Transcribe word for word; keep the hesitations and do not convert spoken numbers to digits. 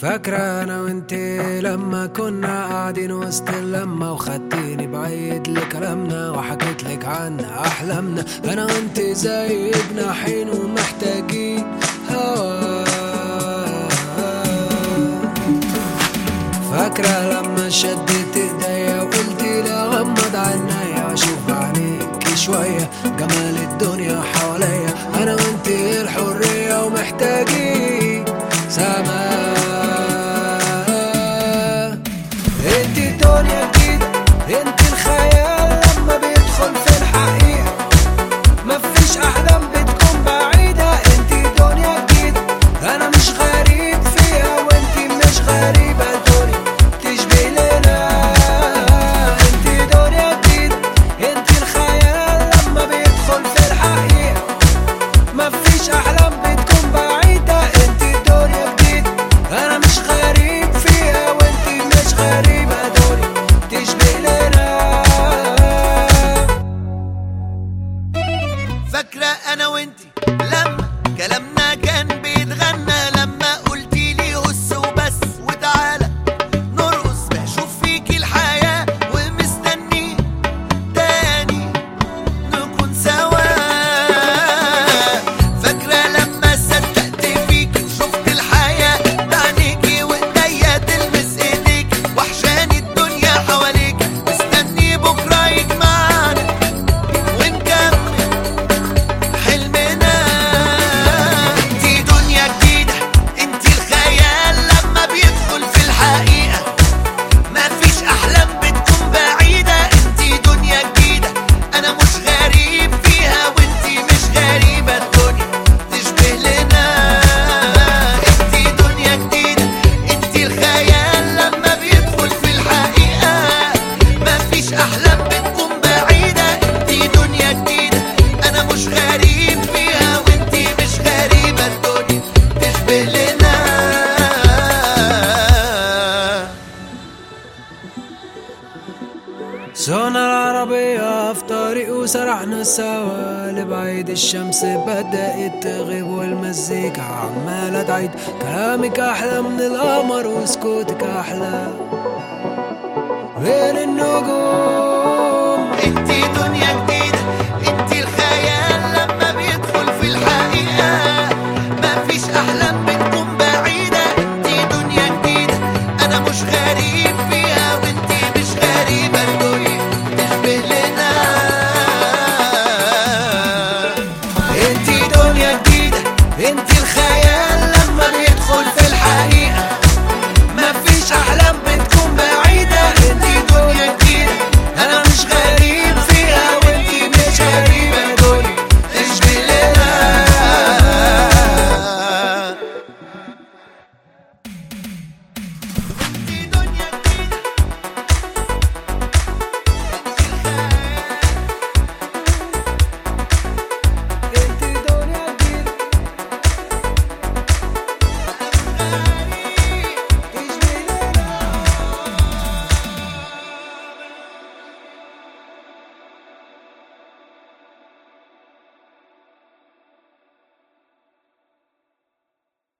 فاكرة أنا وإنتي لما كنا قاعدين وسط اللمة وخدتيني بعيد لكلامنا وحكيت لك عن أحلامنا، أنا وإنتي زي جناحين ومحتاجين هوا. فاكرة لما شدت إيديا وقلتي لي أغمض عينيا وأشوف بعينيكي شوية جمال الدنيا حواليا، أنا وإنتي الحرية ومحتاجين سما. انتي دنيا جديدة، انتي الخيال لما بيدخل في الحقيقة، مفيش أحلام بتكون بعيدة. انتي دنيا جديدة أنا مش غريب فيها وانتي مش غريبة، الدنيا تشبه لنا. انتي دنيا جديدة، انتي الخيال لما بيدخل في الحقيقة، مفيش أحلام بتكون بعيدة. انتي دنيا جديدة أنا مش غريب فيها وانتي مش غريبة، دنيا تشبه لنا. فاكرة أنا وإنتي لما كلامنا كان بيتغنى، لما قلتي لي هس وبس وتعالى نرقص، بشوف فيكي الحياة ومستني تاني نكون سوا. فاكرة لما صدقت فيكي وشفت الحياة بعينيكي وإيديا تلمس إيديكي، وحشاني الدنيا حواليكي، مستني بكرة يجمعنا ونكمل حلمنا. انتي دنيا جديدة، انتي الخيال لما بيدخل في الحقيقة، مفيش أحلام بتكون بعيدة. انتي دنيا جديدة أنا مش غريب فيها وانتي مش غريبة، الدنيا تشبه لنا. انتي دنيا جديدة، انتي الخيال لما بيدخل في الحقيقة، مفيش أحلام بتكون بعيدة. انتي دنيا جديدة أنا مش غريب فيها وانتي مش غريبة، الدنيا تشبه لنا. سونا العربية في طريق وسرحنا سوا لبعيد، الشمس بدأت تغيب والمزيكا عمالة تعيد، كلامك أحلى من القمر وسكوتك أحلى بين النجوم. انتي دنيا جديدة